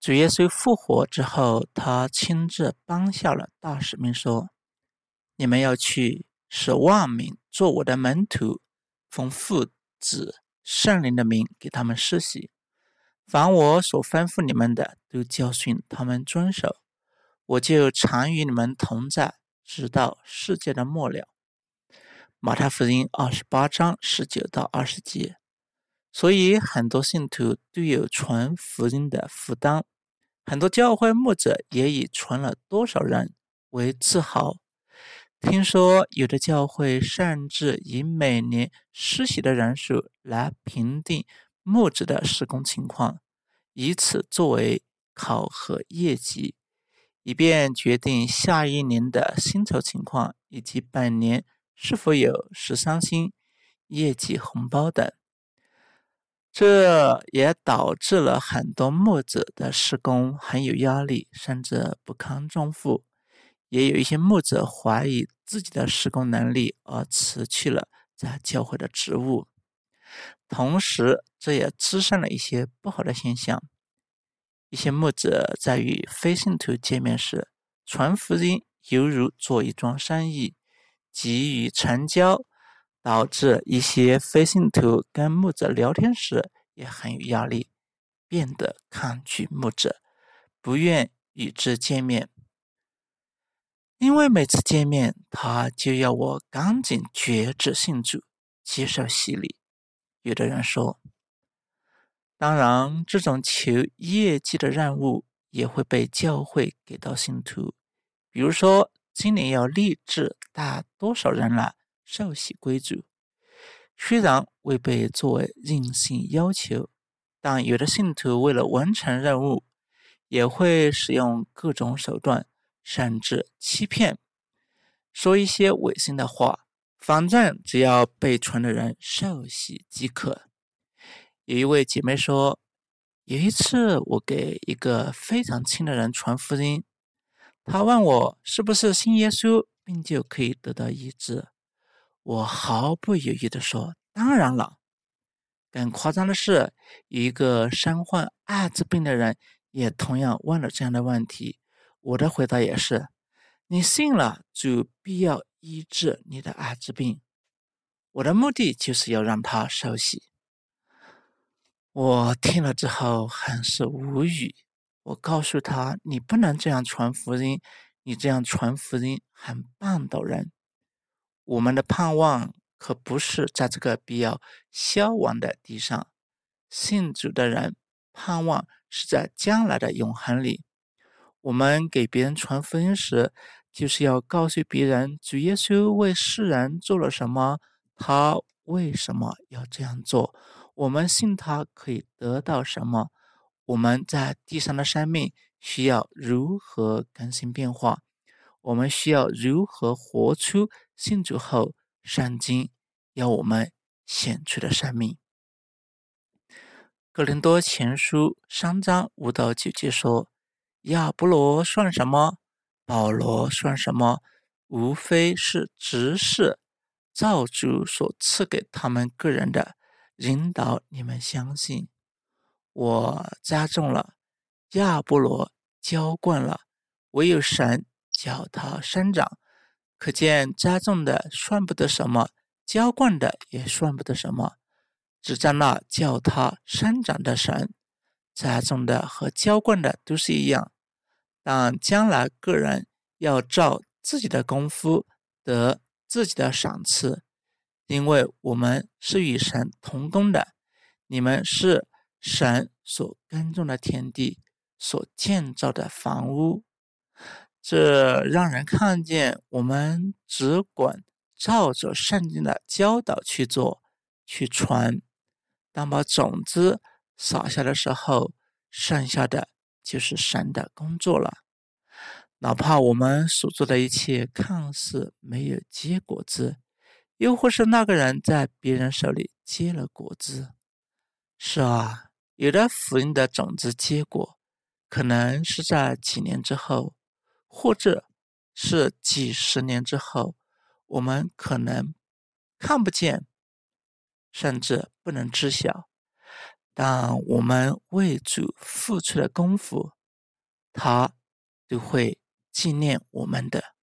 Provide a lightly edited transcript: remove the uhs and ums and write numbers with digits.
主耶稣复活之后，他亲自颁下了大使命，说：你们要去，使万民做我的门徒，奉父子圣灵的名给他们施洗，凡我所吩咐你们的，都教训他们遵守，我就常与你们同在，直到世界的末了。马太福音28章19到20节。所以很多信徒都有传福音的负担，很多教会牧者也以传了多少人为自豪。听说有的教会甚至以每年施洗的人数来评定牧者的施工情况，以此作为考核业绩，以便决定下一年的薪酬情况，以及本年是否有13薪、业绩红包等。这也导致了很多牧者的施工很有压力，甚至不堪重负。也有一些牧者怀疑自己的施工能力而辞去了在教会的职务。同时，这也滋生了一些不好的现象。一些牧者在与非信徒见面时，传福音犹如做一桩生意，急于成交，导致一些非信徒跟牧者聊天时也很有压力，变得抗拒牧者，不愿与之见面。因为每次见面，他就要我赶紧决志信主，接受洗礼。有的人说，当然，这种求业绩的任务也会被教会给到信徒，比如说今年要立志带多少人来受洗归主。虽然未被作为硬性要求，但有的信徒为了完成任务，也会使用各种手段，甚至欺骗，说一些违心的话，反正只要被传的人受洗即可。有一位姐妹说，有一次我给一个非常亲的人传福音，他问我是不是信耶稣病就可以得到医治，我毫不犹豫地说，当然了。更夸张的是，有一个身患艾滋病的人也同样问了这样的问题，我的回答也是，你信了，就必要医治你的艾滋病。我的目的就是要让他受洗。我听了之后很是无语，我告诉他，你不能这样传福音，你这样传福音很绊倒人。我们的盼望可不是在这个必要消亡的地上，信主的人盼望是在将来的永恒里。我们给别人传福音时，就是要告诉别人主耶稣为世人做了什么，他为什么要这样做，我们信他可以得到什么，我们在地上的生命需要如何更新变化，我们需要如何活出信主后圣经要我们显出的生命。哥林多前书3章5到9节说，亚波罗算什么？保罗算什么？无非是执事，造主所赐给他们个人的，引导你们相信。我栽种了，亚波罗浇灌了，唯有神叫它生长。可见栽种的算不得什么，浇灌的也算不得什么，只在那叫它生长的神。栽种的和浇灌的都是一样，但将来个人要照自己的功夫得自己的赏赐，因为我们是与神同工的，你们是神所耕种的田地，所建造的房屋。这让人看见我们只管照着圣经的教导去做，去传。当把种子撒下的时候，剩下的就是神的工作了。哪怕我们所做的一切看似没有结果子，又或是那个人在别人手里结了果子。是啊，有的福音的种子结果，可能是在几年之后，或者是几十年之后，我们可能看不见，甚至不能知晓。但我们为主付出的功夫， 他就会纪念我们的。